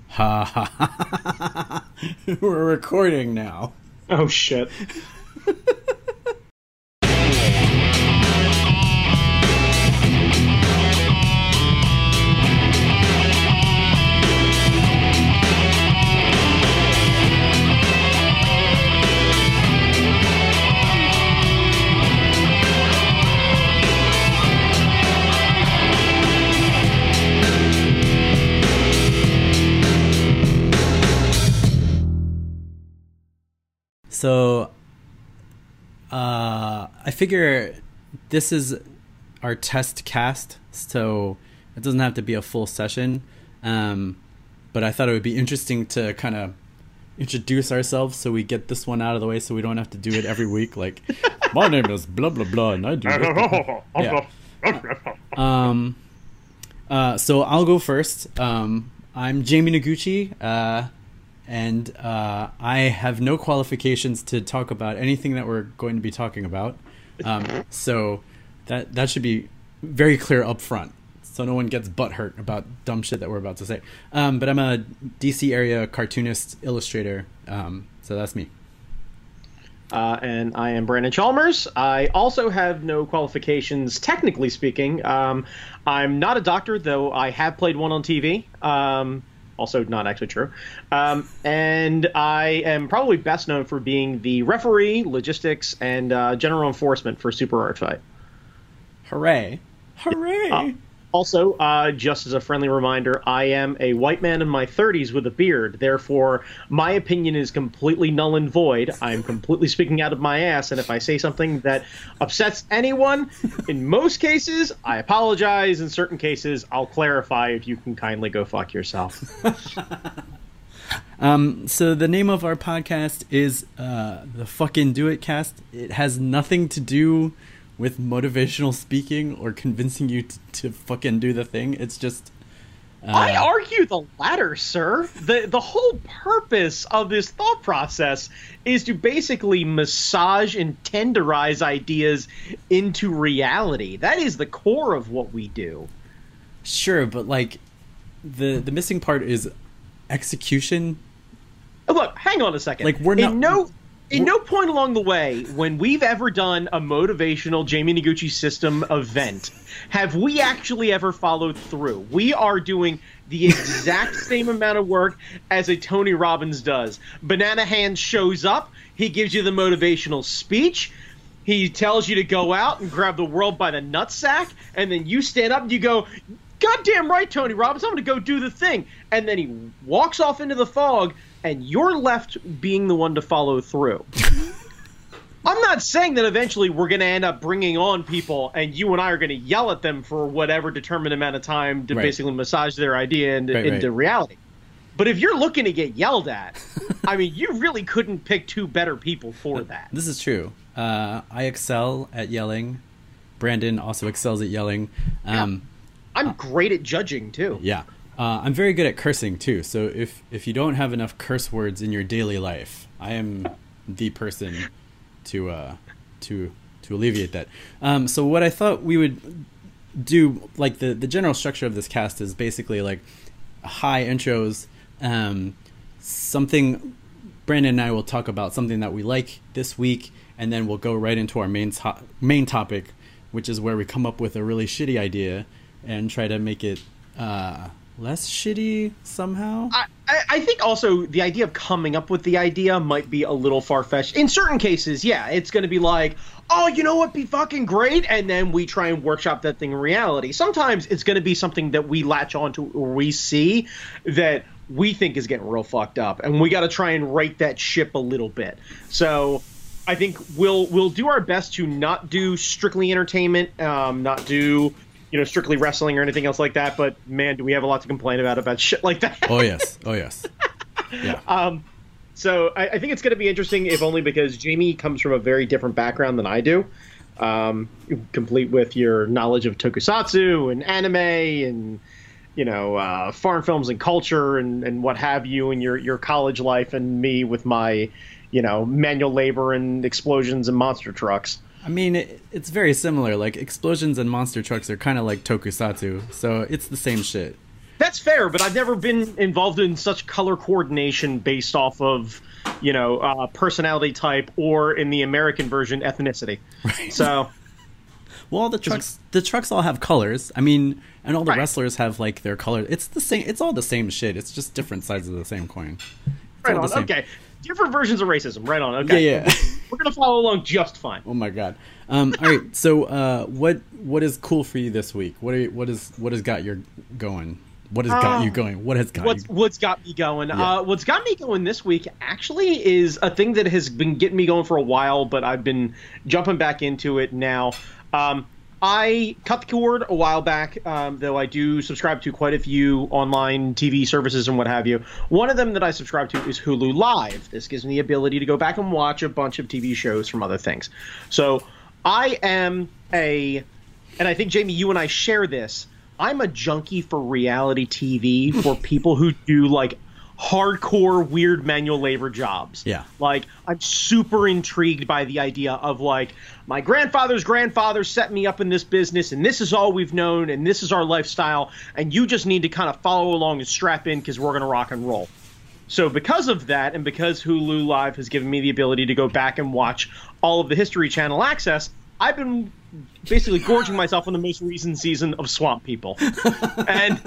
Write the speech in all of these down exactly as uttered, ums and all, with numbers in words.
Ha ha ha. We're recording now. Oh shit. So, uh, I figure this is our test cast, so it doesn't have to be a full session. Um, but I thought it would be interesting to kind of introduce ourselves so we get this one out of the way so we don't have to do it every week. Like, my name is blah, blah, blah, and I do this. Yeah. Um, uh, so I'll go first. Um, I'm Jamie Noguchi. Uh, And uh, I have no qualifications to talk about anything that we're going to be talking about. Um, so that that should be very clear up front, so no one gets butthurt about dumb shit that we're about to say. Um, but I'm a D C area cartoonist, illustrator. Um, so that's me. Uh, and I am Brandon Chalmers. I also have no qualifications, technically speaking. Um, I'm not a doctor, though I have played one on T V. Um, Also not actually true. Um, and I am probably best known for being the referee, logistics, and uh, general enforcement for Super Art Fight. Hooray. Hooray. Uh, also, uh, just as a friendly reminder, I am a white man in my thirties with a beard. Therefore, my opinion is completely null and void. I'm completely speaking out of my ass. And if I say something that upsets anyone, in most cases, I apologize. In certain cases, I'll clarify if you can kindly go fuck yourself. um, so the name of our podcast is uh, the Fucking Do It Cast. It has nothing to do with motivational speaking or convincing you to, to fucking do the thing. It's just uh, I argue the latter, sir. The the whole purpose of this thought process is to basically massage and tenderize ideas into reality. That is the core of what we do. Sure, but like the the missing part is execution. Look, hang on a second. Like we're not in no In no point along the way, when we've ever done a motivational Jamie Noguchi system event, have we actually ever followed through. We are doing the exact same amount of work as a Tony Robbins does. Banana Hands shows up, he gives you the motivational speech, he tells you to go out and grab the world by the nutsack, and then you stand up and you go, "Goddamn right, Tony Robbins, I'm going to go do the thing." And then he walks off into the fog, and you're left being the one to follow through. I'm not saying that eventually we're going to end up bringing on people and you and I are going to yell at them for whatever determined amount of time to right. basically massage their idea into, right, into right. reality. But if you're looking to get yelled at, I mean, you really couldn't pick two better people for that. This is true. Uh, I excel at yelling. Brandon also excels at yelling. Um, yeah. I'm great at judging, too. Yeah. Uh, I'm very good at cursing, too. So if, if you don't have enough curse words in your daily life, I am the person to uh, to to alleviate that. Um, so what I thought we would do, like the, the general structure of this cast is basically like high intros, um, something Brandon and I will talk about, something that we like this week, and then we'll go right into our main, to- main topic, which is where we come up with a really shitty idea and try to make it... Uh, less shitty somehow. I, I think also the idea of coming up with the idea might be a little far-fetched. In certain cases, yeah, it's going to be like, oh, you know what, be fucking great, and then we try and workshop that thing in reality. Sometimes it's going to be something that we latch onto or we see that we think is getting real fucked up, and we got to try and right that ship a little bit. So I think we'll we'll do our best to not do strictly entertainment, um, not do... you know, strictly wrestling or anything else like that, but man, do we have a lot to complain about about shit like that. Oh, yes. Oh, yes. Yeah. Um, so I, I think it's going to be interesting, if only because Jamie comes from a very different background than I do, um, complete with your knowledge of tokusatsu and anime and, you know, uh, foreign films and culture and, and what have you, and your, your college life, and me with my, you know, manual labor and explosions and monster trucks. I mean, it, it's very similar. Like, explosions and monster trucks are kind of like tokusatsu, so it's the same shit. That's fair, but I've never been involved in such color coordination based off of, you know, uh, personality type or in the American version, ethnicity. Right. So, well, the trucks the trucks all have colors. I mean, and all the Right. wrestlers have like their colors. It's the same. It's all the same shit. It's just different sides of the same coin. It's right all on. the same. Okay, different versions of racism. Right on. Okay. Yeah, yeah. We're gonna follow along just fine. Oh my god. Um, all right. So, uh, what what is cool for you this week? What are you, what is what has got your going? What has got Uh, you going? What has got What's you? what's got me going? Yeah. Uh, what's got me going this week actually is a thing that has been getting me going for a while, but I've been jumping back into it now. Um, I cut the cord a while back, um, though I do subscribe to quite a few online T V services and what have you. One of them that I subscribe to is Hulu Live. This gives me the ability to go back and watch a bunch of T V shows from other things. So I am a, and I think, Jamie, you and I share this, I'm a junkie for reality T V for people who do like hardcore weird manual labor jobs. Yeah. Like I'm super intrigued by the idea of like my grandfather's grandfather set me up in this business and this is all we've known and this is our lifestyle and you just need to kind of follow along and strap in because we're going to rock and roll. So because of that and because Hulu Live has given me the ability to go back and watch all of the History Channel access, I've been basically gorging myself on the most recent season of Swamp People. And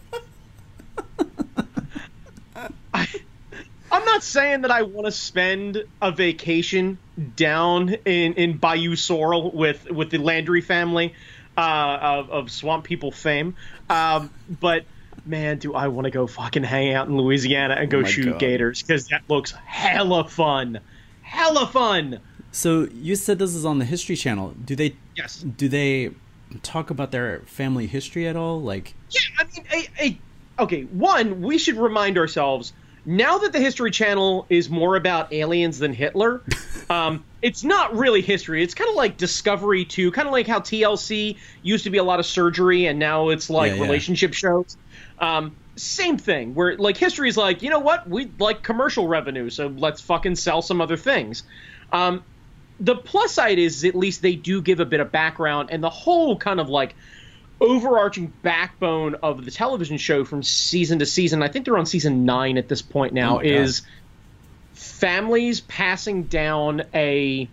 I, I'm not saying that I want to spend a vacation down in, in Bayou Sorrel with, with the Landry family uh, of, of Swamp People fame. Um, but, man, do I want to go fucking hang out in Louisiana and go Oh my shoot God. gators, because that looks hella fun. Hella fun! So you said this is on the History Channel. Do they Yes. do they talk about their family history at all? Like, Yeah, I mean, a, a, okay, one, we should remind ourselves, now that the History Channel is more about aliens than Hitler, um, it's not really history. It's kind of like Discovery two, kind of like how T L C used to be a lot of surgery, and now it's like Yeah, yeah. relationship shows. Um, same thing, where like history is like, you know what, we like commercial revenue, so let's fucking sell some other things. Um, the plus side is at least they do give a bit of background, and the whole kind of like overarching backbone of the television show from season to season, I think they're on season nine at this point now, Oh my God. is families passing down a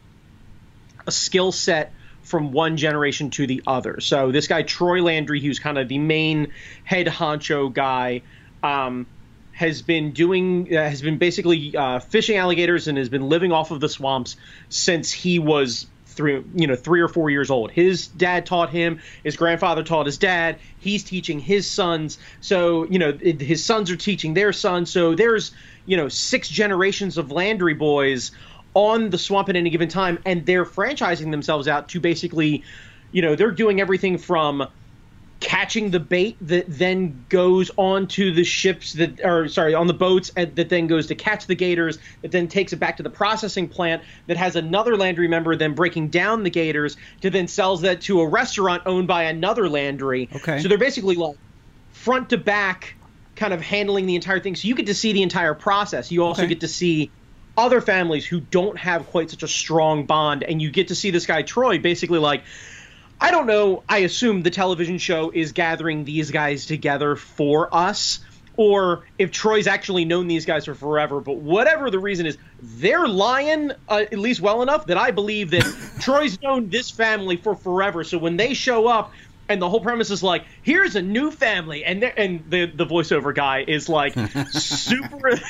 a skill set from one generation to the other. So this guy Troy Landry, who's kind of the main head honcho guy, um, has been doing uh, has been basically uh, fishing alligators and has been living off of the swamps since he was three, you know, three or four years old. His dad taught him. His grandfather taught his dad. He's teaching his sons. So, you know, it, his sons are teaching their sons. So there's, you know, six generations of Landry boys on the swamp at any given time, and they're franchising themselves out to basically, you know, they're doing everything from catching the bait that then goes onto the ships that are sorry on the boats and that then goes to catch the gators, that then takes it back to the processing plant that has another Landry member then breaking down the gators to then sells that to a restaurant owned by another Landry. Okay. So they're basically like front to back kind of handling the entire thing. So you get to see the entire process. You also Okay. get to see other families who don't have quite such a strong bond, and you get to see this guy Troy basically like, I don't know, I assume the television show is gathering these guys together for us, or if Troy's actually known these guys for forever, but whatever the reason is, they're lying uh, at least well enough that I believe that Troy's known this family for forever, so when they show up, and the whole premise is like, here's a new family, and they're- and the, the voiceover guy is like super...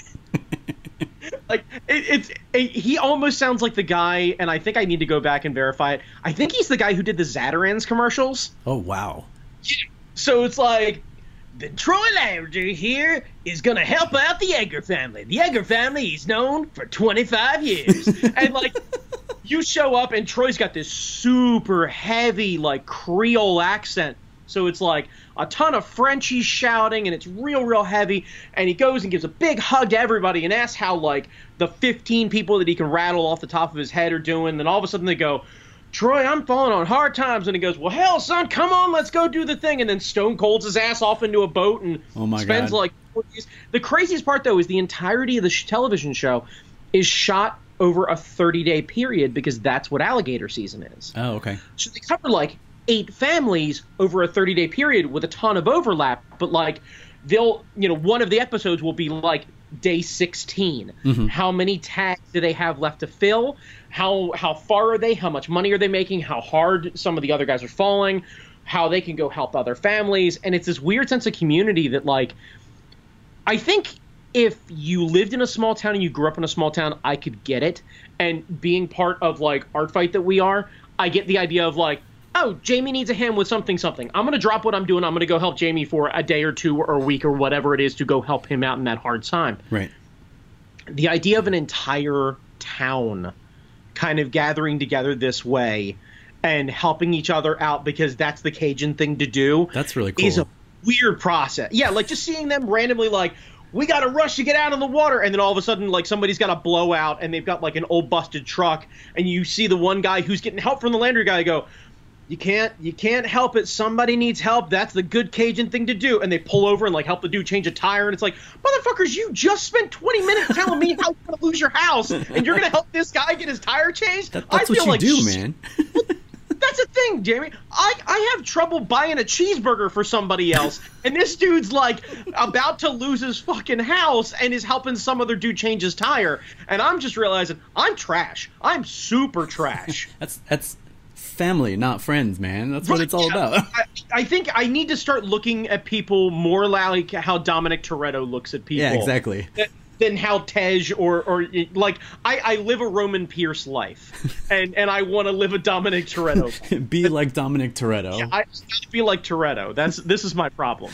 Like it, it's it, he almost sounds like the guy, and I think I need to go back and verify it. I think he's the guy who did the Zatarans commercials. oh wow. So it's like, the Troy Landry here is gonna help out the Edgar family. The Edgar family he's known for twenty-five years, and like you show up and Troy's got this super heavy like Creole accent. So it's like a ton of Frenchies shouting, and it's real, real heavy. And he goes and gives a big hug to everybody and asks how, like, the fifteen people that he can rattle off the top of his head are doing. Then all of a sudden they go, Troy, I'm falling on hard times. And he goes, well, hell, son, come on, let's go do the thing. And then Stone Colds his ass off into a boat and Oh my spends, God. like, four days. The craziest part, though, is the entirety of the sh- television show is shot over a thirty-day period because that's what alligator season is. Oh, okay. So they cover like eight families over a thirty-day period with a ton of overlap, but like they'll, you know, one of the episodes will be like day sixteen. Mm-hmm. How many tags do they have left to fill? How how far are they? How much money are they making? How hard some of the other guys are falling? How they can go help other families? And it's this weird sense of community that, like, I think if you lived in a small town and you grew up in a small town, I could get it. And being part of, like, Art Fight that we are, I get the idea of, like, oh, Jamie needs a hand with something, something. I'm going to drop what I'm doing. I'm going to go help Jamie for a day or two or a week or whatever it is to go help him out in that hard time. Right. The idea of an entire town kind of gathering together this way and helping each other out because that's the Cajun thing to do. That's really cool. Is a weird process. Yeah, like just seeing them randomly like, we got to rush to get out of the water. And then all of a sudden, like, somebody's got a blowout and they've got, like, an old busted truck. And you see the one guy who's getting help from the Landry guy go, you can't you can't help it. Somebody needs help. That's the good Cajun thing to do. And they pull over and, like, help the dude change a tire. And it's like, motherfuckers, you just spent twenty minutes telling me how you're going to lose your house. And you're going to help this guy get his tire changed? That, that's I feel what you like do, man. That's the thing, Jamie. I, I have trouble buying a cheeseburger for somebody else, and this dude's, like, about to lose his fucking house and is helping some other dude change his tire. And I'm just realizing I'm trash. I'm super trash. that's that's family, not friends, man. That's what right, it's all yeah. about. I, I think I need to start looking at people more like how Dominic Toretto looks at people. Yeah, exactly. That, than how Tej or, or like, I, I live a Roman Pierce life, and, and I want to live a Dominic Toretto life. Be like Dominic Toretto. Yeah, I just gotta be like Toretto. That's This is my problem.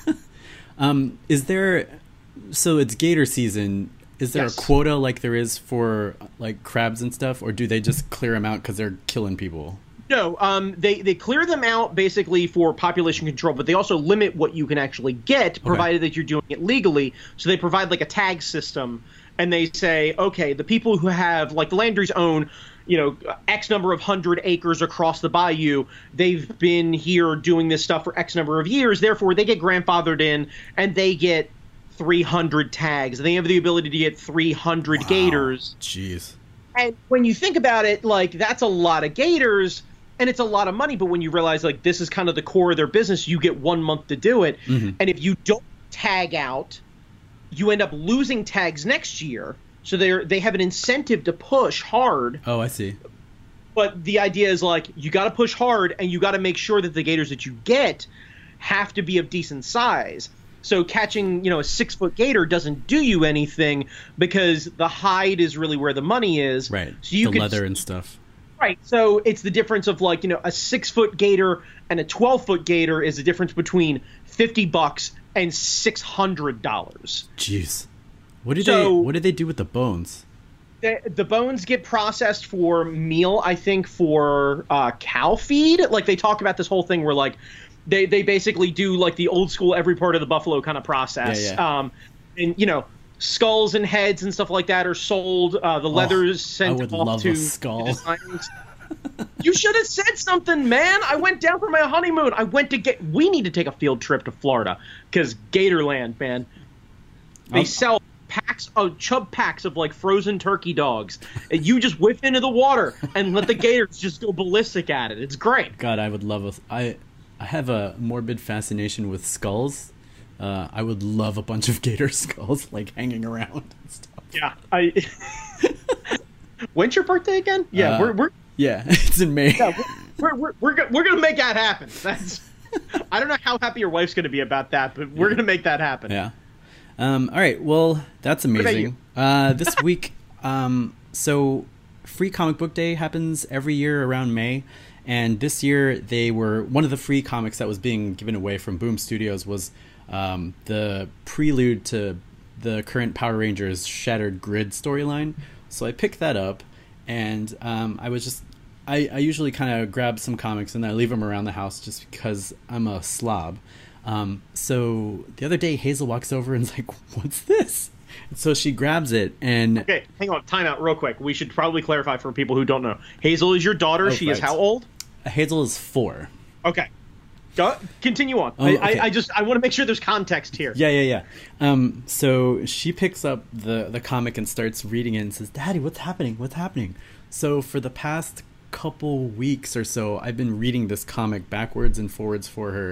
um, is there, so it's gator season, is there yes. a quota like there is for, like, crabs and stuff, or do they just clear them out because they're killing people? No, um, they, they clear them out basically for population control, but they also limit what you can actually get, provided okay. that you're doing it legally. So they provide, like, a tag system, and they say, okay, the people who have, like, the Landry's own, you know, X number of hundred acres across the bayou, they've been here doing this stuff for X number of years, therefore they get grandfathered in, and they get three hundred tags. They have the ability to get three hundred wow. gators. Jeez. And when you think about it, like, that's a lot of gators, and it's a lot of money, but when you realize, like, this is kind of the core of their business, you get one month to do it. Mm-hmm. And if you don't tag out, you end up losing tags next year. So they they have an incentive to push hard. Oh, I see. But the idea is, like, you got to push hard, and you got to make sure that the gators that you get have to be of decent size. So catching, you know, a six-foot gator doesn't do you anything because the hide is really where the money is. Right, so you the could, leather and stuff. Right, so it's the difference of, like, you know, a six-foot gator and a twelve-foot gator is the difference between fifty bucks and six hundred dollars. Jeez. What did so, they What did they do with the bones? The, the bones get processed for meal, I think, for uh, cow feed. Like, they talk about this whole thing where, like, they, they basically do, like, the old-school every part of the buffalo kind of process. Yeah, yeah. Um, and, you know, skulls and heads and stuff like that are sold. Uh, the leather's oh, sent I would off love to a skull. You should have said something, man. I went down for my honeymoon. I went to get. We need to take a field trip to Florida because Gatorland, man. They um, sell packs of chub packs of, like, frozen turkey dogs, and you just whiff into the water and let the gators just go ballistic at it. It's great. God, I would love a. I I have a morbid fascination with skulls. Uh, I would love a bunch of gator skulls, like, hanging around and stuff. Yeah, I. When's your birthday again? Yeah, uh, we're we're. Yeah, it's in May. Yeah, we're we're we're, we're, we're gonna make that happen. That's. I don't know how happy your wife's gonna be about that, but we're gonna make that happen. Yeah. Um. All right. Well, that's amazing. Uh, this week, um, so Free Comic Book Day happens every year around May. And this year, they were one of the free comics that was being given away from Boom Studios was um, the prelude to the current Power Rangers Shattered Grid storyline. So I picked that up, and um, I was just I, I usually kind of grab some comics and I leave them around the house just because I'm a slob. Um, so the other day, Hazel walks over and is like, "What's this?" And so she grabs it and... Okay, hang on, time out real quick. We should probably clarify for people who don't know. Hazel is your daughter. Oh, she right. is how old? Hazel is four. Okay. Go, continue on. Oh, okay. I, I just I want to make sure there's context here. Yeah, yeah, yeah. Um, so she picks up the, the comic and starts reading it and says, "Daddy, what's happening? What's happening?" So for the past couple weeks or so, I've been reading this comic backwards and forwards for her.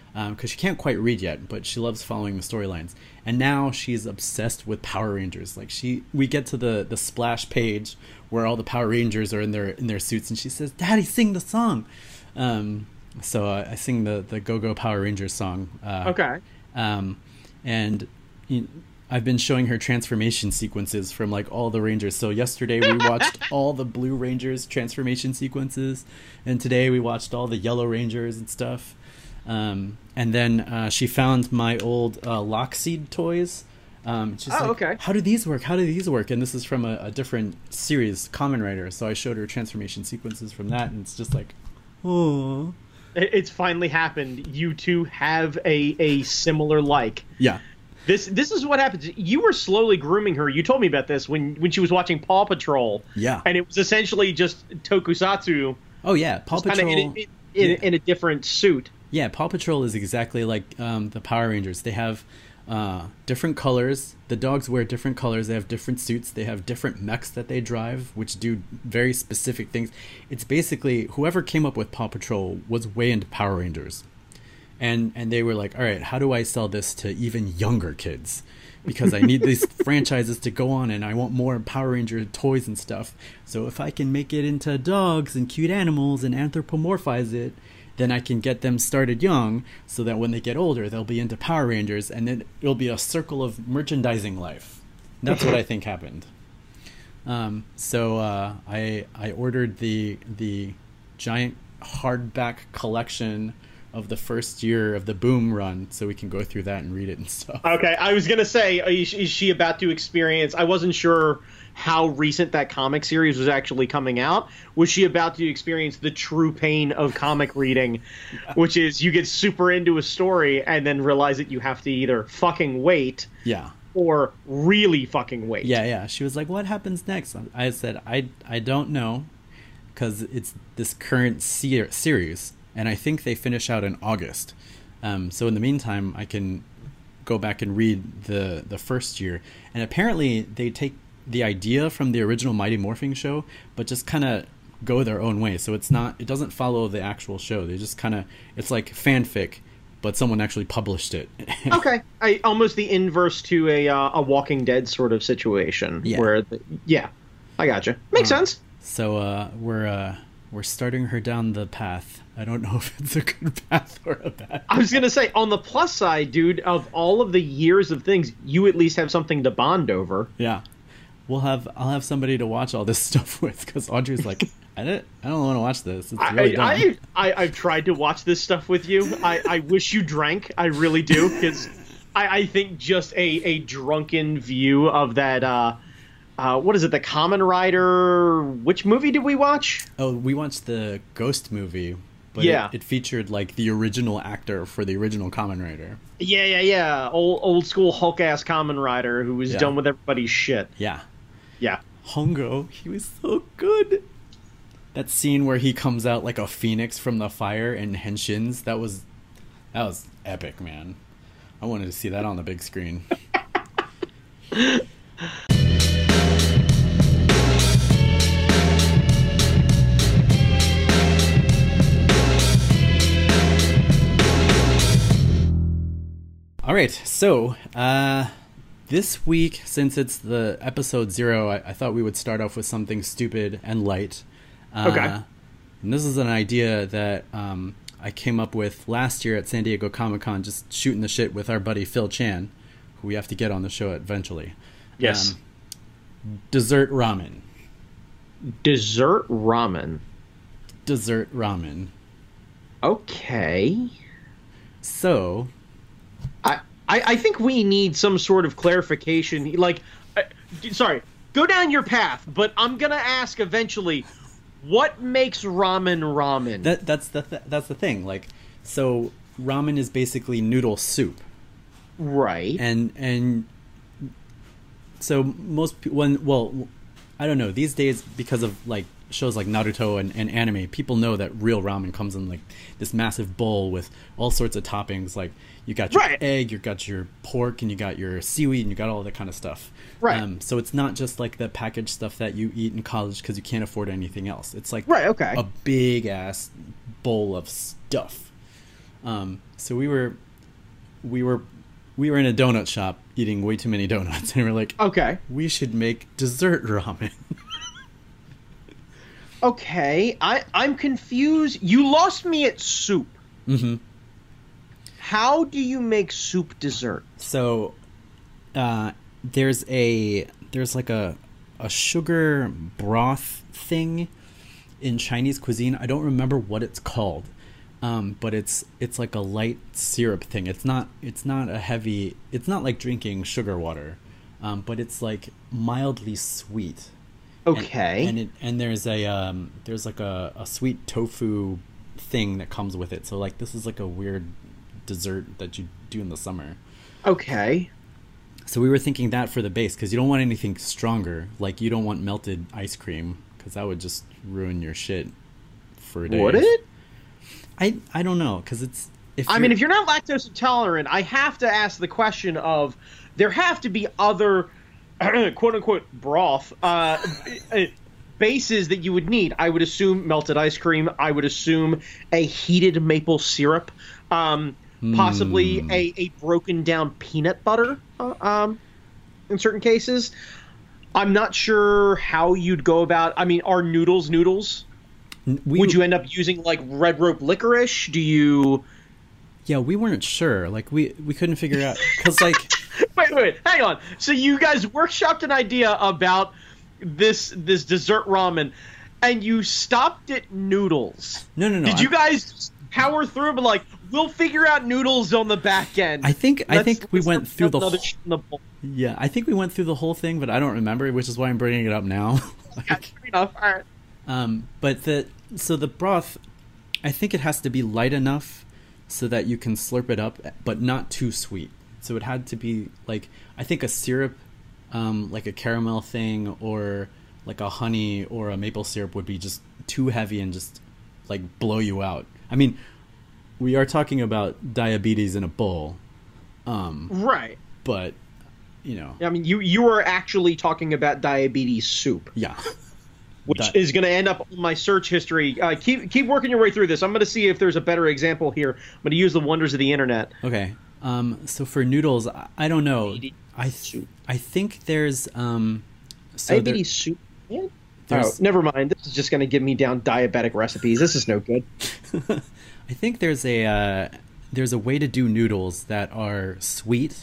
because she can't quite read yet, but she loves following the storylines. And now she's obsessed with Power Rangers. Like she, we get to the, the splash page where all the Power Rangers are in their in their suits, and she says, "Daddy, sing the song." Um, so uh, I sing the the Go Go Power Rangers song. Uh, okay. Um, and you know, I've been showing her transformation sequences from like all the Rangers. So yesterday we watched all the Blue Rangers transformation sequences, and today we watched all the Yellow Rangers and stuff. Um, and then uh, she found my old uh, Lockseed toys. Um, she's oh, like, okay. How do these work? How do these work? And this is from a, a different series, Kamen Rider. So I showed her transformation sequences from that, and it's just like, oh. It's finally happened. You two have a, a similar like. Yeah. This this is what happens. You were slowly grooming her. You told me about this when, when she was watching Paw Patrol. Yeah. And it was essentially just tokusatsu. Oh, yeah. Paw Patrol. In, in, in, yeah. in a different suit. Yeah, Paw Patrol is exactly like um, the Power Rangers. They have uh, different colors. The dogs wear different colors. They have different suits. They have different mechs that they drive, which do very specific things. It's basically whoever came up with Paw Patrol was way into Power Rangers. And and they were like, all right, how do I sell this to even younger kids? Because I need these franchises to go on, and I want more Power Ranger toys and stuff. So if I can make it into dogs and cute animals and anthropomorphize it, then I can get them started young so that when they get older, they'll be into Power Rangers, and then it'll be a circle of merchandising life. That's what I think happened. Um, so uh, I I ordered the the giant hardback collection of the first year of the Boom run, so we can go through that and read it and stuff. Okay, I was gonna say, is she about to experience? I wasn't sure how recent that comic series was actually coming out. Was she about to experience the true pain of comic reading, yeah. which is you get super into a story and then realize that you have to either fucking wait, yeah, or really fucking wait. Yeah, yeah. She was like, "What happens next?" I said, "I I don't know, because it's this current se- series." And I think they finish out in August. Um, so in the meantime, I can go back and read the, the first year. And apparently they take the idea from the original Mighty Morphin show, but just kind of go their own way. So it's not, it doesn't follow the actual show. They just kind of, it's like fanfic, but someone actually published it. Okay. I, almost the inverse to a uh, a Walking Dead sort of situation. Yeah. Where, the, yeah, I gotcha. Makes uh, sense. So uh, we're uh, we're starting her down the path. I don't know if it's a good path or a bad path. I was going to say, on the plus side, dude, of all of the years of things, you at least have something to bond over. Yeah. We'll have, I'll have somebody to watch all this stuff with, because Audrey's like, I don't, I don't want to watch this. It's really dumb. I, I, I, I've tried to watch this stuff with you. I, I wish you drank. I really do, because I, I think just a, a drunken view of that, uh, uh, what is it, the Kamen Rider, which movie did we watch? Oh, we watched the Ghost movie. But yeah. it, it featured, like, the original actor for the original Kamen Rider. Yeah, yeah, yeah. Old old school Hulk-ass Kamen Rider who was yeah. done with everybody's shit. Yeah. Yeah. Hongo, he was so good. That scene where he comes out like a phoenix from the fire and henshins, that was, that was epic, man. I wanted to see that on the big screen. All right, so uh, this week, since it's the episode zero, I, I thought we would start off with something stupid and light. Uh, okay. And this is an idea that um, I came up with last year at San Diego Comic-Con, just shooting the shit with our buddy Phil Chan, who we have to get on the show eventually. Yes. Um, dessert ramen. Dessert ramen. Dessert ramen. Okay. So... I, I, I think we need some sort of clarification. Like, uh, sorry, go down your path, but I'm gonna ask eventually, what makes ramen ramen? That that's the th- that's the thing. Like, so ramen is basically noodle soup, right? And and so most pe- when well, I don't know these days because of like shows like Naruto and, and anime, people know that real ramen comes in like this massive bowl with all sorts of toppings. Like you got your right. egg, you got your pork, and you got your seaweed, and you got all that kind of stuff. Right. Um, so it's not just like the packaged stuff that you eat in college because you can't afford anything else. It's like right, okay. a big ass bowl of stuff. Um, so we were, we were, we were in a donut shop eating way too many donuts, and we we're like, Okay. we should make dessert ramen. Okay. I I'm confused. You lost me at soup. Mm-hmm. How do you make soup dessert? So, uh, there's a there's like a a sugar broth thing in Chinese cuisine. I don't remember what it's called, um, but it's it's like a light syrup thing. It's not it's not a heavy. It's not like drinking sugar water, um, but it's like mildly sweet. Okay. And, and it and there's a um, there's like a, a sweet tofu thing that comes with it. So like this is like a weird dessert that you do in the summer. Okay. So we were thinking that for the base, because you don't want anything stronger. Like you don't want melted ice cream, because that would just ruin your shit for days. Would it? I I don't know, because it's. If I mean, if you're not lactose intolerant, I have to ask the question of there have to be other quote unquote broth uh, bases that you would need. I would assume melted ice cream. I would assume a heated maple syrup. Um, possibly Mm. a, a broken down peanut butter uh, um, in certain cases. I'm not sure how you'd go about. I mean, are noodles noodles? we, Would you end up using like red rope licorice? Do you? Yeah, we weren't sure. Like we we couldn't figure out, because like. Wait, wait, hang on. So you guys workshopped an idea about this this dessert ramen, and you stopped at noodles. No, no, no. Did I- you guys power through? But like, we'll figure out noodles on the back end. I think I Let's- think we let's went not through dump the another wh- shit in the bowl. yeah I think we went through the whole thing, but I don't remember, which is why I'm bringing it up now. Like, Yeah, fair enough. All right. um, but the so the broth, I think it has to be light enough so that you can slurp it up, but not too sweet. So it had to be like, I think a syrup, um, like a caramel thing, or like a honey or a maple syrup would be just too heavy and just like blow you out. I mean, we are talking about diabetes in a bowl, um, Right. but you know, I mean, you you were actually talking about diabetes soup, yeah. which That- is going to end up on my search history. Uh, keep keep working your way through this. I'm going to see if there's a better example here. I'm going to use the wonders of the internet. Okay. Um, so for noodles, I, I don't know. I th- Soup. I think there's um, so there- Diabetes soup. Yeah. Oh, there's- never mind. This is just going to give me down diabetic recipes. This is no good. I think there's a uh, there's a way to do noodles that are sweet.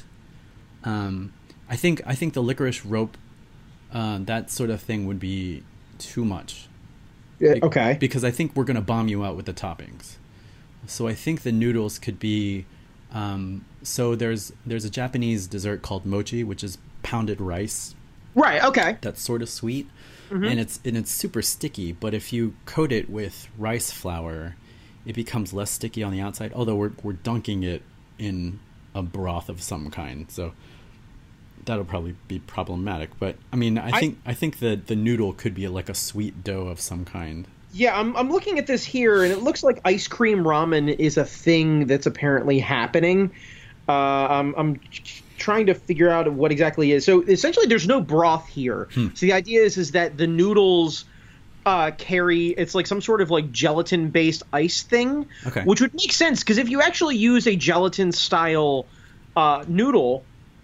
Um, I think I think the licorice rope, uh, that sort of thing would be too much. Yeah, Be- okay. Because I think we're gonna bomb you out with the toppings. So I think the noodles could be. Um, so there's there's a Japanese dessert called mochi, which is pounded rice Right. Okay. that's sort of sweet, Mm-hmm. and it's and it's super sticky. But if you coat it with rice flour, it becomes less sticky on the outside. Although we're we're dunking it in a broth of some kind, so that'll probably be problematic. But I mean, I, I- think I think the the noodle could be like a sweet dough of some kind. Yeah, I'm I'm looking at this here, and it looks like ice cream ramen is a thing that's apparently happening. Uh, I'm I'm trying to figure out what exactly it is. So essentially, there's no broth here. Hmm. So the idea is is that the noodles uh, carry it's like some sort of like gelatin based ice thing, Okay. which would make sense because if you actually use a gelatin style uh, noodle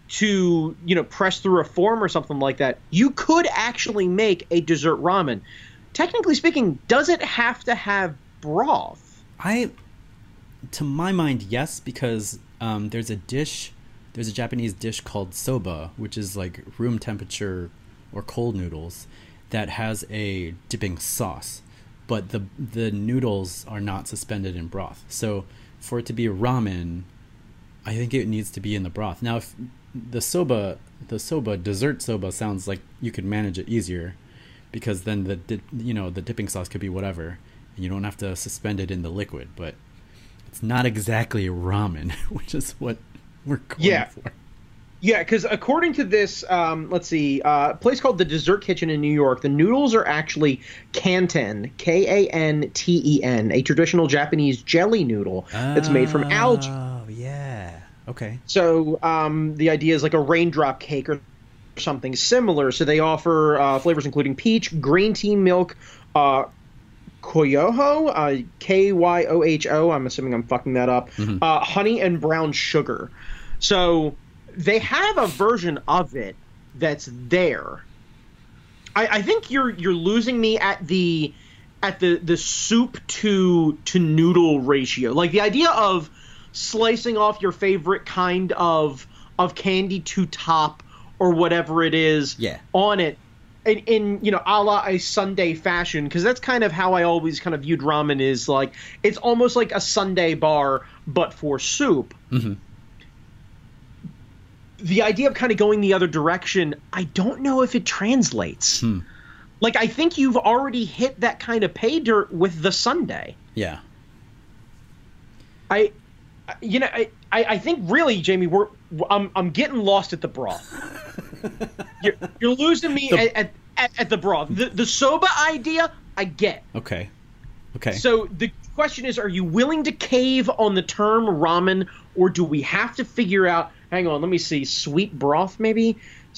to you know press through a form or something like that, you could actually make a dessert ramen. Technically speaking, does it have to have broth? I, to my mind, yes, because um, there's a dish, there's a Japanese dish called soba, which is like room temperature or cold noodles, that has a dipping sauce, but the the noodles are not suspended in broth. So for it to be ramen, I think it needs to be in the broth. Now, if the soba, the soba dessert soba sounds like you could manage it easier, because then the di- you know the dipping sauce could be whatever, and you don't have to suspend it in the liquid. But it's not exactly ramen, which is what we're going Yeah. for. Yeah, because according to this, um, let's see, uh, a place called the Dessert Kitchen in New York, the noodles are actually kanten, K A N T E N, a traditional Japanese jelly noodle that's made from algae. Oh yeah. Okay. So um, the idea is like a raindrop cake or something similar. So they offer uh, flavors including peach, green tea, milk, uh, Kyoho, uh, K Y O H O. I'm assuming I'm fucking that up. Mm-hmm. Uh, honey and brown sugar. So they have a version of it that's there. I, I think you're you're losing me at the at the, the soup to to noodle ratio. Like the idea of slicing off your favorite kind of of candy to top or whatever it is yeah. on it. In, in, you know, a la a Sunday fashion, because that's kind of how I always kind of viewed ramen is like, it's almost like a Sunday bar, but for soup. Mm-hmm. The idea of kind of going the other direction, I don't know if it translates. Hmm. Like, I think you've already hit that kind of pay dirt with the Sunday. Yeah. I, you know, I, I think really, Jamie, we're, I'm, I'm getting lost at the broth. You're, you're losing me the, at, at, at the broth. The, the soba idea, I get. Okay. Okay. So the question is, are you willing to cave on the term ramen, or do we have to figure out, hang on, let me see, sweet broth maybe?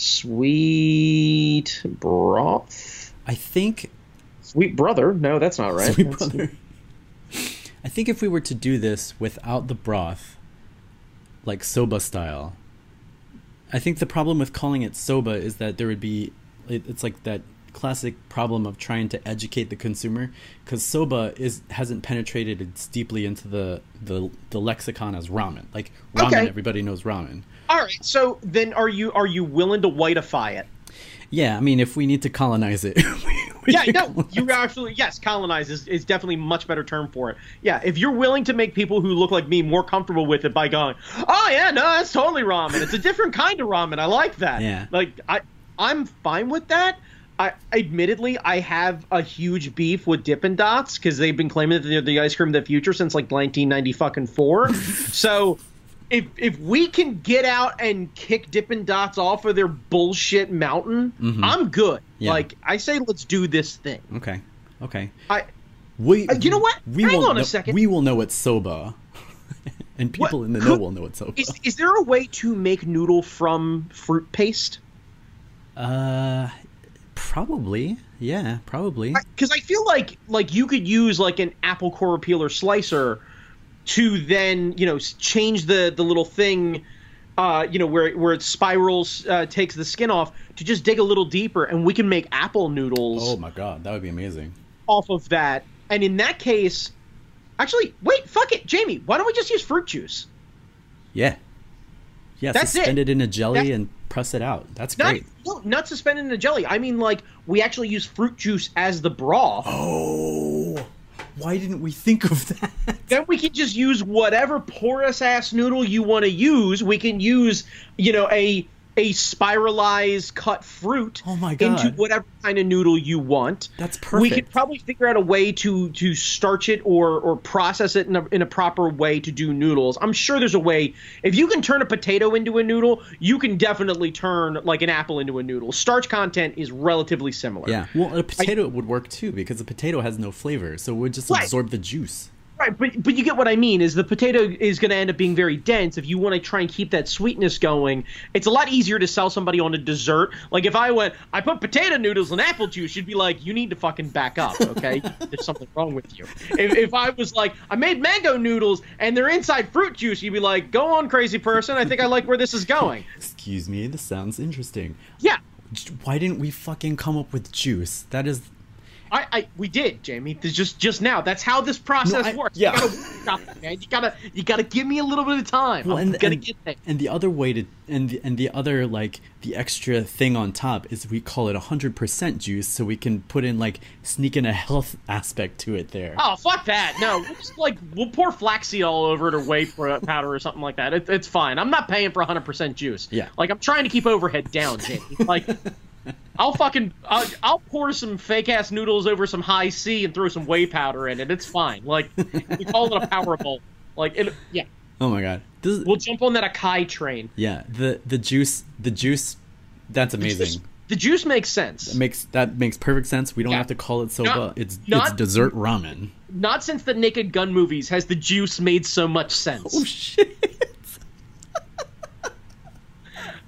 Sweet broth? I think... Sweet brother? No, that's not right. Sweet that's... brother. I think if we were to do this without the broth, like soba style, I think the problem with calling it soba is that there would be, it, it's like that classic problem of trying to educate the consumer, because soba is hasn't penetrated as deeply into the, the, the lexicon as ramen. Like ramen, okay. Everybody knows ramen. All right, so then are you are you willing to whiteify it? Yeah, I mean, if we need to colonize it. we, we yeah, no, colonize. You absolutely, yes, colonize is, is definitely a much better term for it. Yeah, if you're willing to make people who look like me more comfortable with it by going, oh, yeah, no, that's totally ramen. It's a different kind of ramen. I like that. Yeah. Like, I, I'm fine with that. I admittedly, I have a huge beef with Dippin' Dots because they've been claiming that they're the ice cream of the future since, like, nineteen ninety fucking four. So... If if we can get out and kick Dippin' Dots off of their bullshit mountain, mm-hmm. I'm good. Yeah. Like, I say let's do this thing. Okay. Okay. I we uh, you know what? We Hang will on a know, second. We will know it's soba. And people what? in the know will know it's soba. Is, is there a way to make noodle from fruit paste? Uh probably. Yeah, probably. Because I, I feel like like you could use like an apple core peeler slicer to then, you know, change the, the little thing, uh, you know, where where it spirals, uh, takes the skin off, to just dig a little deeper, and we can make apple noodles. Oh my god, that would be amazing. Off of that, and in that case, actually, wait, fuck it, Jamie, why don't we just use fruit juice? Yeah. Yeah, That's suspend it. it in a jelly That's, and press it out. That's not, great. No, not suspended in a jelly. I mean, like, we actually use fruit juice as the broth. Oh. Why didn't we think of that? Then we can just use whatever porous ass noodle you want to use. We can use, you know, a a spiralized cut fruit oh my God. into whatever kind of noodle you want. That's perfect. We could probably figure out a way to to starch it or or process it in a in a proper way to do noodles. I'm sure there's a way. If you can turn a potato into a noodle, you can definitely turn like an apple into a noodle. Starch content is relatively similar. Yeah. Well, a potato I, would work too, because a potato has no flavor, so it would just right. absorb the juice. Right, but but you get what I mean, is the potato is going to end up being very dense. If you want to try and keep that sweetness going, it's a lot easier to sell somebody on a dessert. Like if I went, I put potato noodles in apple juice, you'd be like, you need to fucking back up, okay? There's something wrong with you. If, if I was like, I made mango noodles and they're inside fruit juice, you'd be like, go on, crazy person. I think I like where this is going. Excuse me, this sounds interesting. Yeah. Why didn't we fucking come up with juice? That is... I, I we did, Jamie. Just just now. That's how this process no, I, works. Yeah. You gotta, man. You gotta you gotta give me a little bit of time. Well, I'm and, gonna and, get there. And the other way to and the, and the other like the extra thing on top is we call it one hundred percent juice, so we can put in like sneak in a health aspect to it there. Oh fuck that! No, we'll just like we'll pour flaxseed all over it or whey powder or something like that. It, it's fine. I'm not paying for one hundred percent juice. Yeah. Like I'm trying to keep overhead down, Jamie. Like. I'll fucking I'll, I'll pour some fake ass noodles over some high C and throw some whey powder in it. It's fine. Like we call it a power bowl. Like it, yeah. Oh my god. This is, we'll jump on that Akai train. Yeah. The the juice the juice that's amazing. The juice, the juice makes sense. That makes that makes perfect sense. We don't yeah. have to call it soba. Not, it's not, it's dessert ramen. Not since the Naked Gun movies has the juice made so much sense. Oh shit.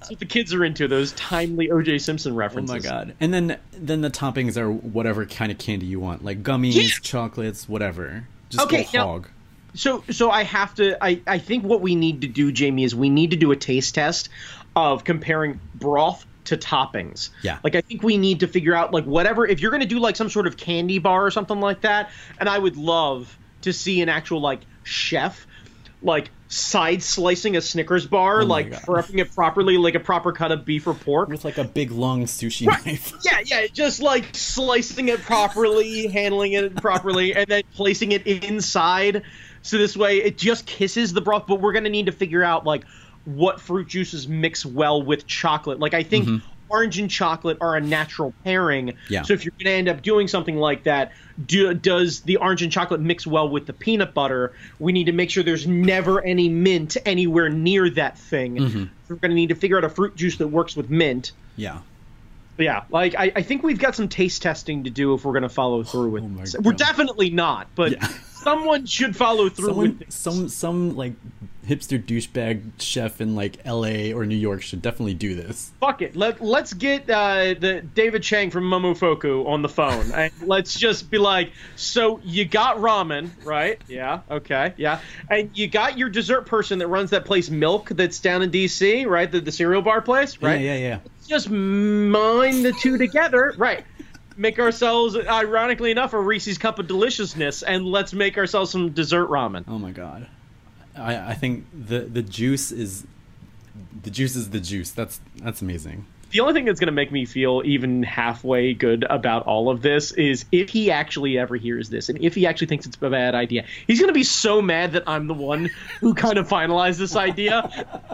That's what the kids are into, those timely O J Simpson Oh references. my god! And then then the toppings are whatever kind of candy you want, like gummies, Yeah. chocolates, whatever. Just Okay, go now- hog. So, so I have to. I, I think what we need to do, Jamie, is we need to do a taste test of comparing broth to toppings. Yeah. Like, I think we need to figure out, like, whatever. If you're going to do, like, some sort of candy bar or something like that, and I would love to see an actual, like, chef, like, side slicing a Snickers bar, Oh my like, God. prepping it properly, like a proper cut of beef or pork. With like a big long sushi knife. Yeah, yeah, just like slicing it properly, handling it properly, and then placing it inside. So this way it just kisses the broth, but we're going to need to figure out like what fruit juices mix well with chocolate. Like I think Mm-hmm. orange and chocolate are a natural pairing. Yeah. So if you're going to end up doing something like that, do, does the orange and chocolate mix well with the peanut butter? We need to make sure there's never any mint anywhere near that thing. Mm-hmm. We're going to need to figure out a fruit juice that works with mint. Yeah. Yeah, like I, I think we've got some taste testing to do if we're going to follow through with Oh my this. We're God. definitely not, but Yeah. someone should follow through Someone, with this. some some like hipster douchebag chef in like L A or New York should definitely do this. Fuck it. Let, let's get uh, the David Chang from Momofuku on the phone. And let's just be like, so you got ramen, right? Yeah, okay, yeah. And you got your dessert person that runs that place Milk that's down in D C, right? The, the cereal bar place, right? Yeah, yeah, yeah. Just mine the two together, right? Make ourselves, ironically enough, a Reese's Cup of Deliciousness, and let's make ourselves some dessert ramen. Oh my god. I I think the the juice is the juice is the juice. That's that's amazing. The only thing that's going to make me feel even halfway good about all of this is if he actually ever hears this, and if he actually thinks it's a bad idea, he's going to be so mad that I'm the one who kind of finalized this idea.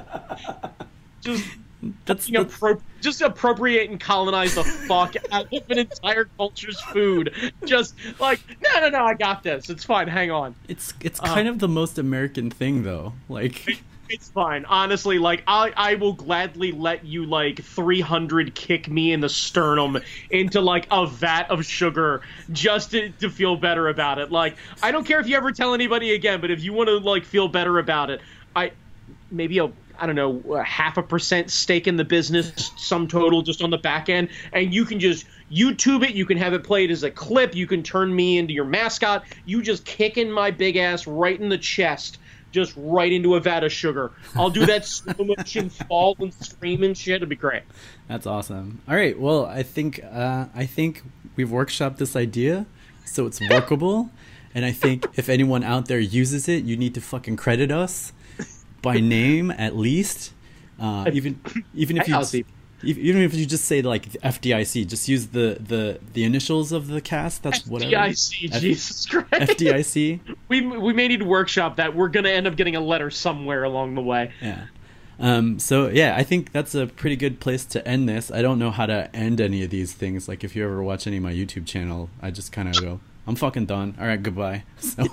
Just That's, you know, that's pro- just appropriate and colonize the fuck out of an entire culture's food. Just like, no, no, no, I got this. It's fine. Hang on. it's it's Uh. kind of the most American thing though. Like It's fine. Honestly, like, I, I will gladly let you, like, three hundred kick me in the sternum into, like, a vat of sugar just to, to feel better about it. Like, I don't care if you ever tell anybody again, but if you want to, like, feel better about it, I maybe a I don't know, a half a percent stake in the business, sum total just on the back end, and you can just YouTube it, you can have it played as a clip, you can turn me into your mascot, you just kicking my big ass right in the chest, just right into a vat of sugar. I'll do that slow motion fall and scream and shit, it'd be great. that's awesome. All right, well, I think uh, I think we've workshopped this idea, so it's workable, and I think if anyone out there uses it, you need to fucking credit us by name at least. Uh, even even if you I'll just, see. even if you just say like F D I C, just use the the the initials of the cast. That's whatever. D I C, F- Jesus Christ. F D I C. We, we may need to workshop that. We're going to end up getting a letter somewhere along the way. Yeah. Um, so yeah, I think that's a pretty good place to end this. I don't know how to end any of these things. Like if you ever watch any of my YouTube channel, I just kind of go, I'm fucking done. All right, goodbye. So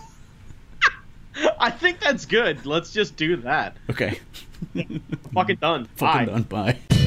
I think that's good. Let's just do that. okay. Fucking done. Fucking Bye. done. Bye.